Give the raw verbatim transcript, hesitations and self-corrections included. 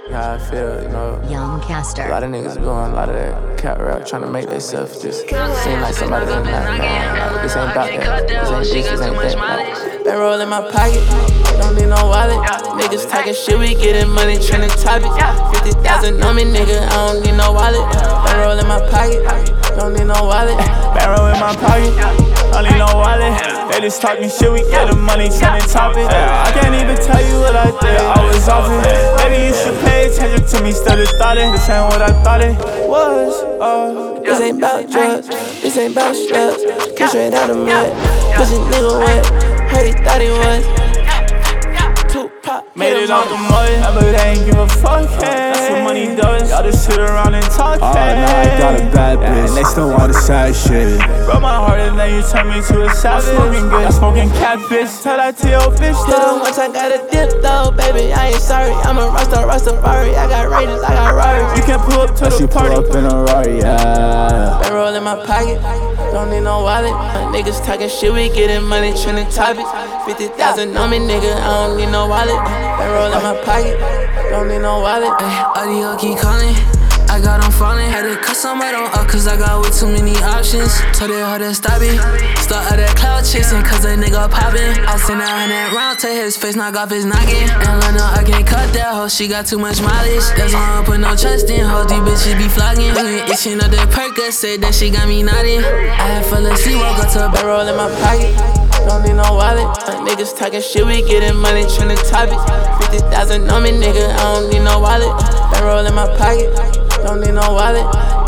how I feel, you know. Young Caster. A lot of niggas doing a lot of that cat rap, trying to make themselves just seem like somebody in that. Nah, nah, this ain't about that. This ain't this, this ain't that. Nah. Been rolling my pocket, don't need no wallet. Niggas talking shit, we getting money, trending topics. fifty thousand on me, nigga, I don't need no wallet. Been rolling my pocket, don't need no wallet. Been rolling my pocket, don't need no wallet. They just talking shit, we getting money, trending topics. I can't even tell you what I did, I was off it. Maybe you should pay attention to me, still just thought it. This ain't what I thought it was. Uh, this ain't about drugs, this ain't about slugs. Get straight out of mud, pussy nigga wet. Heard he thought he was Tupac. Made it out the mud, but they ain't give a fuck. That's what money does. Y'all just sit around and talk. Oh, now I got a bad bitch, and they still want the sad shit. Broke my heart and then you turn me to a savage. Smoking good, smoking cat bitch. Tell that to your bitch though. Once I got a dip though, baby, I ain't sorry. I'm a rockstar, Rastafari. I got Raiders, I got Rari. You can pull up to Unless the you party. pull up in a Rari, yeah. Been rolling my pocket, don't need no wallet. Niggas talking shit, we getting money, trending topics. fifty thousand on me, nigga, I don't need no wallet. Been rolling my pocket, don't need no wallet. Audio keep calling, I got on falling. Had to cut somebody on up cause I got way too many options. Told it how to stop it. Start out that cloud chasing cause a nigga poppin'. I sent a hundred round to his face, knock off his noggin. And Lena, I can't cut that hoe, she got too much mileage. That's why I put no trust in her, these bitches be flogging. Itching up the Percocet, said that she got me nodding. I had fell asleep, woke up to a been rolling my pocket, don't need no wallet. Niggas talking shit, we getting money, trending topics. fifty thousand on me, nigga, I don't need no wallet. Been rolling my pocket, don't need no wallet.